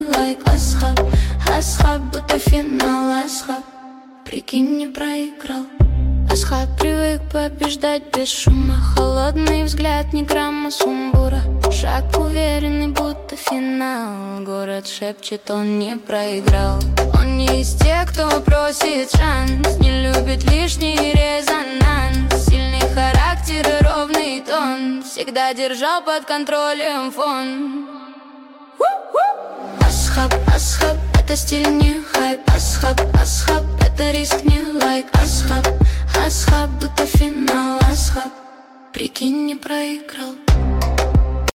like Асхаб. Асхаб, будто финал, Асхаб. Прикинь, не проиграл. Асхаб привык побеждать без шума. Холодный взгляд, ни грамма сумбура. Шаг уверенный, будто финал. Город шепчет, он не проиграл. Он не из тех, кто просит шанс, не любит лишний резонанс. Сильный характер и ровный тон, всегда держал под контролем фон. Асхаб, Асхаб, это стиль, не хайп. Асхаб, Асхаб, это риск, не лайк. Асхаб, Асхаб, будто финал, Асхаб. Прикинь, не проиграл.